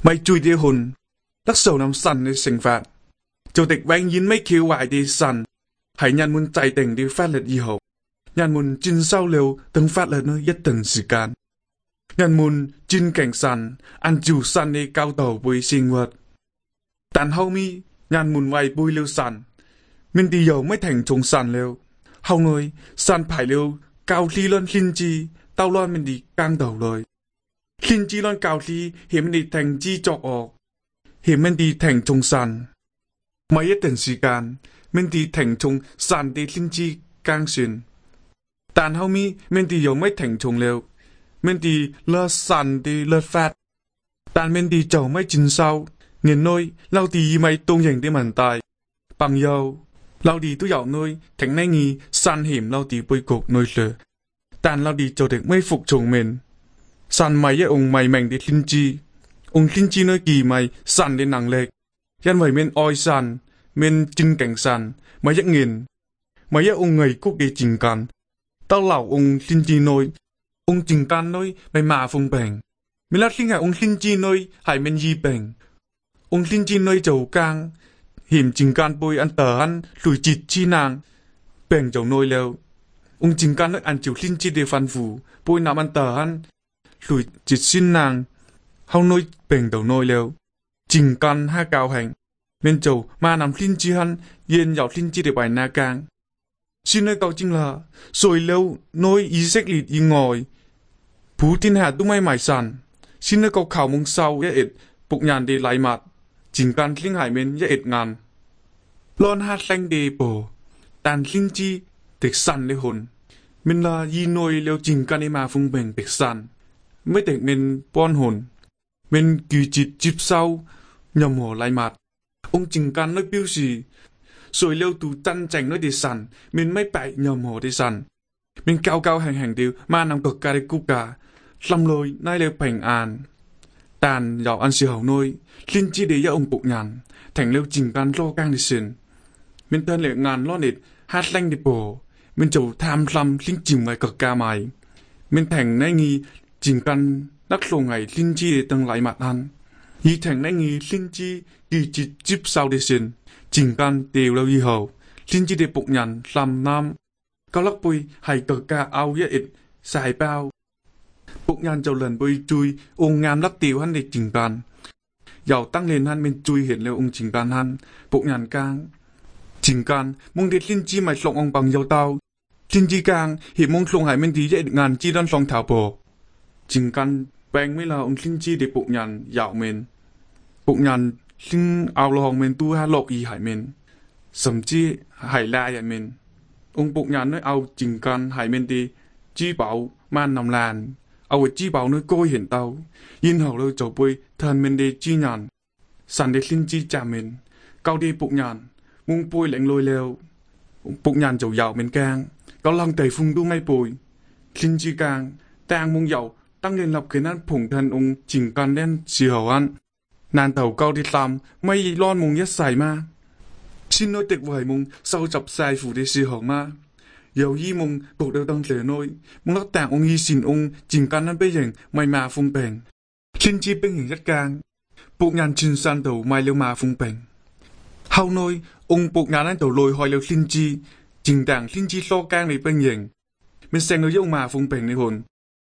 Mày chui đi hồn, đắc sầu nằm sẵn để sinh phạt. Chủ tịch vang nhìn mấy khiếu hoài đi sẵn, hãy nhăn muốn chạy tình đi phát lật y hậu. Nhăn muốn chín sau liều từng phát lật nơi nhất từng時間. Nhăn muốn chín cảnh sẵn, ăn chủ sẵn đi cao tàu bùi sinh vật. Tàn hậu mi, nhăn muốn vay bùi liêu sẵn. Mình đi dầu mới thành trông sẵn liêu. Hậu nồi, sẵn phải liêu cao thi lên linh chi, tao loan mình đi căng đầu lời. Linh chi lên cao thi, hiểm mình đi thành chi chọc ọc. Hiểm mình đi thành trông sẵn. Mấy ít từng時間, mình đi thành trông sẵn đi linh chi căng xuyên. Tàn hậu mi, mình đi dầu mới thành trông liêu. Mình đi lơ sẵn đi lơ phát. Tàn mình đi chầu mới chín sau. Nhìn nôi, lâu đi mày tung hình đi màn tài. Bằng dầu, lâu đi tôi dạo nôi, thánh nay nghi, sàn hiểm lâu đi bôi cục nôi lửa. Tàn lâu đi cho được mấy phục chồng mình. Sàn mày với ông mày mảnh đi linh chi. Ông linh chi nơi kỳ mày, sàn đi năng lệch. Nhân vậy mình oi sàn, mình chinh cảnh sàn, mày dắt nghiền. Mày với ông người cúc đi trình can. Tao lão ông linh chi nôi, ông trình can nôi, mày mà phong bèn. Mình lát linh hại ông linh chi nôi, hãy mình di bèn. Ông linh chi nơi chầu cang, hiểm trình can bôi ăn tờ ăn, lùi chịt chi nàng, bèn chầu nôi leo. Ông trình can nơi ăn chiều linh chi để phản phủ, bôi nằm ăn tờ ăn, lùi chịt xin nàng, hao nôi bèn đầu nôi leo. Trình can ha cao hành, bên chầu mà nằm linh chi hắn, yên dạo linh chi để bài na cang. Xin nơi cao chính là, rồi leo nôi ý sách lịt ý ngồi, phú thiên hạ tung may mải sản. Xin nơi cao khảo mong sau ya ịt, bục nhàn đi lại mặt. Trình can linh hải mình ya ịt ngàn. Lon hát lanh đi bồ, tàn linh chi, tịch sẵn đi hồn. Mình là y nôi leo trình can đi mà phung bền tịch sẵn. Mới tịch mình bon hồn. Mình kỳ chịt chịp sau, nhầm hồ lại mặt. Ông trình can nói biểu gì. Rồi leo tù chăn chành nói đi sẵn, mình mới bại nhầm hồ đi sẵn. Mình cao cao hành hành điều mà nằm cực ca đi cú cả. Lâm lôi nai leo bình an. Tàn dạo ăn siêu hậu nôi, linh chi để cho ông bụng nhàn, thành lêu trình can lo cang đi xin. Mình thân lệ ngàn lo nịt, hát lanh đi bồ, mình chầu tham lâm linh trình ngoài cực ca mày. Mình thành nãy nghi, trình can đắc lộ ngày linh chi để tăng lại mặt hắn. Vì thành nãy nghi linh chi kỳ chít chíp sau đi xin, trình can đều lâu y hậu, linh chi để bụng nhàn, làm nam. Cao lắc bùi hay cực ca ao yết ịt, xài bao. Bụng nhàn chầu lần bơi chui, ông ngam lắc tiêu hắn để trình can. Dạo tăng lên hắn mình chui hiện lêu ông trình can hắn, bụng nhàn cang. Trình can, mong điệt linh chi mày lộng ông bằng dầu tao. Linh chi cang, hiệp mong lộng hải mình tí dạy ngàn chi đơn lòng thảo bồ. Trình can, bèn mới là ông linh chi để bụng nhàn dạo mình. Bụng nhàn, linh áo lò hồng mình tu ha lộ ý hải mình. Sầm chi hải la hải mình. Ông bụng nhàn nói áo trình can hải mình đi, chi bảo man nằm làn. Áo chi bảo nơi coi hiện tao, yên hậu lâu chầu bôi thần mình đi chi nhàn. Sẵn để linh chi chả mình, cao đi bụng nhàn, mung bôi lạnh lôi leo. Bụng nhàn chầu dạo mình càng, cao lòng tẩy phung đu ngay bồi. Linh chi càng, tang mung dạo, tăng lên lập khiến ăn phủng thần ông trình can đen xì hậu ăn. Nàn tàu cao đi làm, mây lon mung nhất xài ma. Xin nói tịch vời mung, sau chập xài phủ đi xì hậu ma. Dầu y mong cuộc đều tăng lửa nôi, mong lắc tạng ông y xin ông trình can ăn bê dành mày mà phung bèn. Linh chi bênh hình rất càng, bụng nhàn trình san đầu mày lêu mà phung bèn. Hào nôi, ông bụng nhàn ăn đầu lôi hỏi lêu linh chi, trình tạng linh chi lo càng này bênh hình. Mình xem nói với ông mà phung bèn này hồn.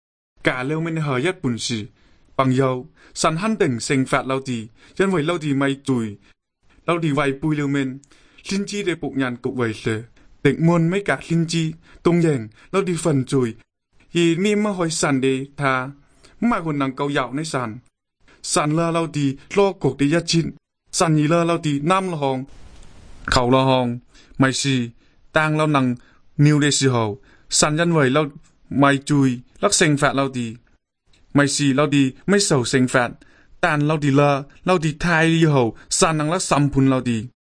Cả lêu mình hờ nhất bùn xì, bằng dầu, sẵn hắn tỉnh sinh phạt lâu tì, chân vậy lâu tì mày tùy. Lâu tì vay bùi lêu mình, linh chi để bụng nhàn cục vầy lửa. Tịnh muôn mấy cả linh chi, tung dành, nó đi phần chùi. Vì mi mà hỏi sàn đi thà, mà còn năng cầu dạo này sàn. Sàn lơ lâu thì lo cuộc đi giác chín. Sàn nhì lơ lâu thì nam là hòn. Khẩu là hòn, mày xì, tang lâu năng, niu đê xì hầu. Sàn nhân vầy lâu, mày chùi, lắc sinh phạt lâu thì. Mày xì lâu thì mấy sầu sinh phạt. Tàn lâu thì lơ, lâu thì thai đi hầu, sàn năng lắc xăm phun lâu thì.